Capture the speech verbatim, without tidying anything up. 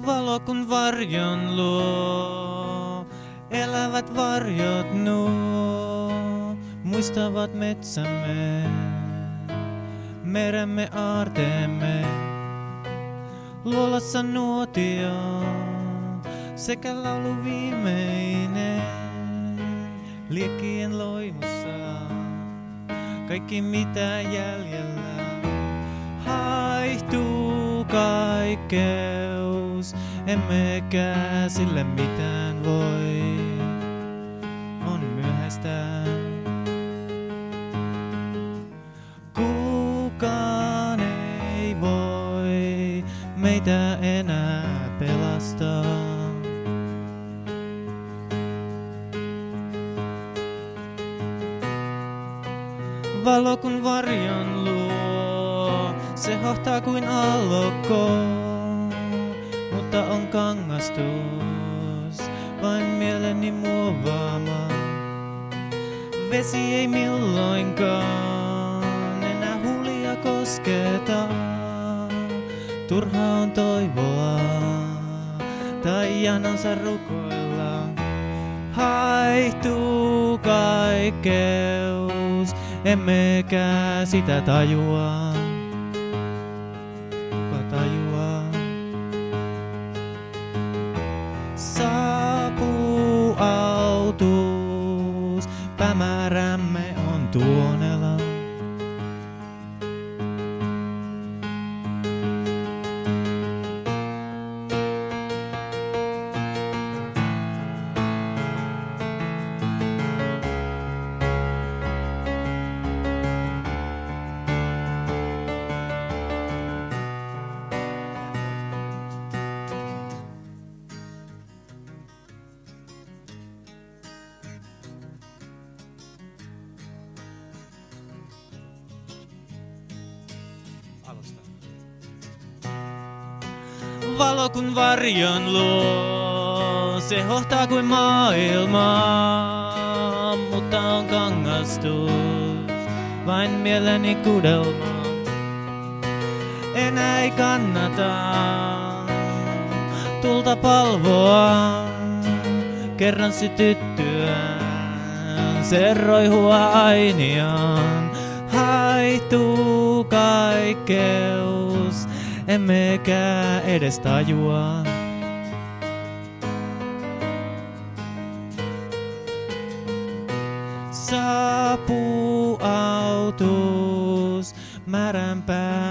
Valo kun varjon luo, elävät varjot nuo, muistavat metsämme, meremme aarteemme. Luolassa nuotio sekä laulu viimeinen, liekkien loimussa kaikki mitä jäljellä. Haihtuu kaikkeus, emmekä sille mitään voi, on myöhäistä. Kukaan ei voi meitä enää pelastaa. Valo kun varjon luo, se hohtaa kuin aallokko, mutta on kangastus, vain mieleni muovaama. Vesi ei milloinkaan enää huulia kosketa, turha on toivoa tai janansa rukoilla. Haihtuu kaikkeus, emmekä sitä tajua. Kuka tajuaa? Saapuu autuus, päämäärämme on tuonela. Valo kun varjon luo, se hohtaa kuin maailma, mutta on kangastus, vain mieleni kudelma. Enää ei kannata tulta palvoa, kerran sytyttyä se roihua ainiaan. Haihtuu kaikkeus, emmekä edes tajua. Saapuu autuus määränpää.